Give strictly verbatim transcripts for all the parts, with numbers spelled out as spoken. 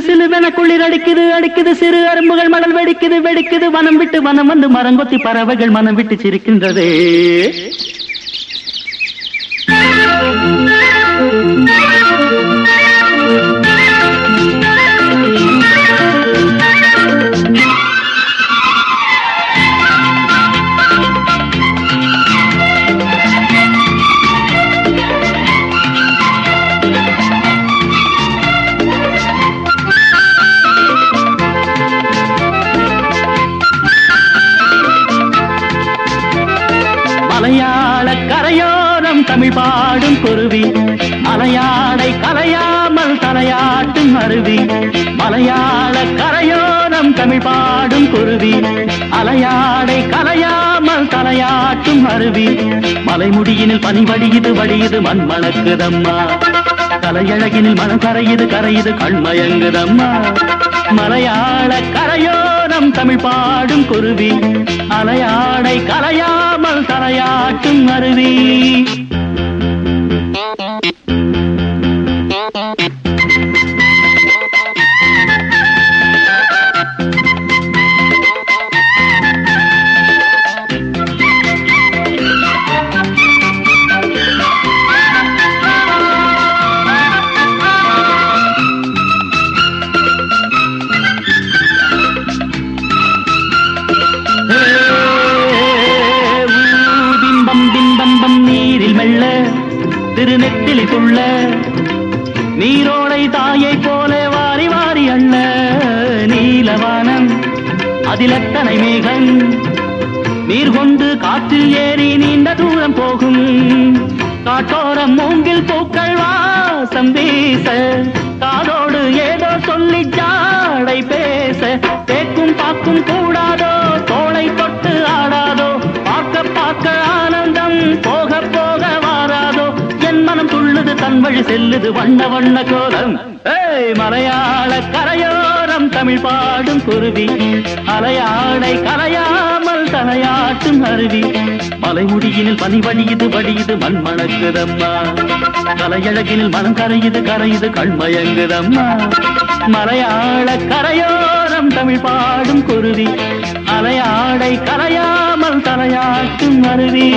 சிலுவென குளிர் அடிக்குது அடிக்குது சிறு அரும்புகள் மணல் வெடிக்குது வெடிக்குது வனம் விட்டு வனம் வந்து மரங்கொத்தி பறவைகள் மனம் விட்டு சிரிக்கின்றதே. மலையாள கரையோரம் தமிழ் பாடும் குருவி அலையாடை கலையாமல் தலையாட்டும் அருவி. மலையாள கரையோரம் தமிழ் பாடும் குருவி அலையாடை கலையாமல் தலையாட்டும் அருவி. மலைமுடியினில் பனி வடியுது வடியுது மண் மணக்குதம்மா. கலையழகினில் மனம் கரையுது கரையுது கண்மயங்குதம்மா. மலையாள கரையோரம் தமிழ் பாடும் குருவி அலையாடை கலையாமல் தலையாட்டும் அருவி. நீரில் மெல்ல திருநெத்திலி துள்ள நீரோடை தாயை போல வாரி வாரி அள்ள. நீலவானம் அதில் எத்தனை மேகம் நீர் கொண்டு காற்றில் ஏறி நீண்ட தூரம் போகும். காட்டோரம் மூங்கில் பூக்கள் வாசம் வீச காதோடு ஏதோ சொல்லி ஜாடை பேச. தேக்கும் பாக்கும் கூடாதோ தோளை தொட்டு ஆடாதோ பார்க்க பார்க்க ஆனந்தம் போக போக வாராதோ. என் மனம் துள்ளுது தன் வழி செல்லுது வண்ண வண்ண கோலம். ஏய் மலையாள கரையோரம் தமிழ் பாடும் குருவி அலையாடை கலையாமல் தலையாட்டும் அருவி. மலைமுடியினில் பனி வடியுது வடியுது மண் மணக்குதம்மா. கலையழகினில் மனம் கரையுது கரையுது கண்மயங்குதம்மா. மலையாள கரையோரம் தமிழ் பாடும் குருவி அலையாடை கலையாமல் தலையாட்டும் அருவி.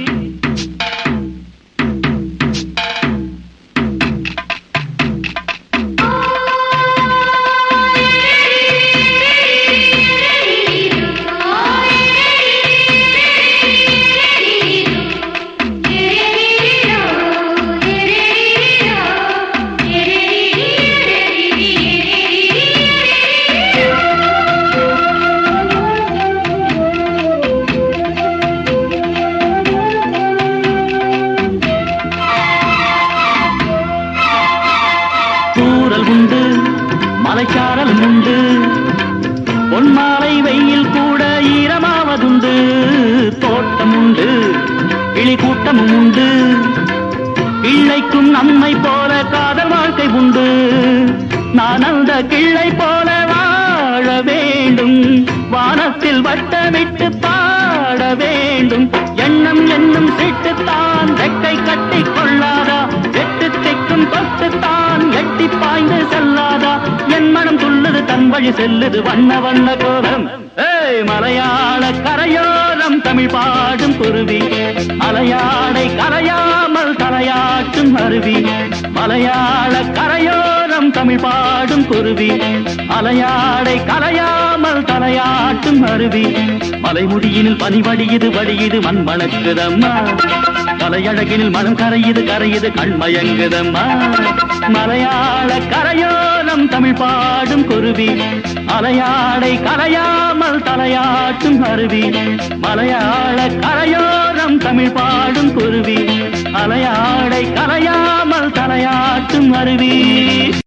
தூரல் உண்டு மலைச்சாரல் உண்டு பொன்மாலை வெயில் கூட ஈரமாவதுண்டு. தோட்டம் உண்டு கிளி கூட்டமும் உண்டு கிள்ளைக்கும் நம்மை போல காதல் வாழ்க்கை உண்டு. நான் அந்த கிள்ளை போல வாழ வேண்டும் வானத்தில் வட்டமிட்டு பாட வேண்டும். எண்ணம் என்னும் சீட்டுத்தான் ரெக்கை கட்டி கொள்ளாதா எட்டு திக்கும் தொட்டுத்தான் எட்டி பாய்ந்து செல்லாதா. என் மனம் துள்ளுது தன் வழி செல்லுது வண்ண வண்ண கோலம். ஏய் மலையாள கரையோரம் தமிழ் பாடும் குருவி அலையாடை கரையாமல் தலையாட்டும் அருவி. மலையாள கரையோரம் தமிழ் பாடும் குருவி அலையாடை கலையாமல் தலையாட்டும் அருவி. மலைமுடியினில் பனி வடியுது வடியுது மண் மணக்குதம்மா. கலையழகினில் மனம் கரையுது கரையுது கண்மயங்குதம்மா. மலையாள கரையோரம் தமிழ் பாடும் குருவி அலையாடை கலையாமல் தலையாட்டும் அருவி. மலையாள கரையோரம் தமிழ் பாடும் குருவி அலையாடை கலையாமல் தலையாட்டும் அருவி.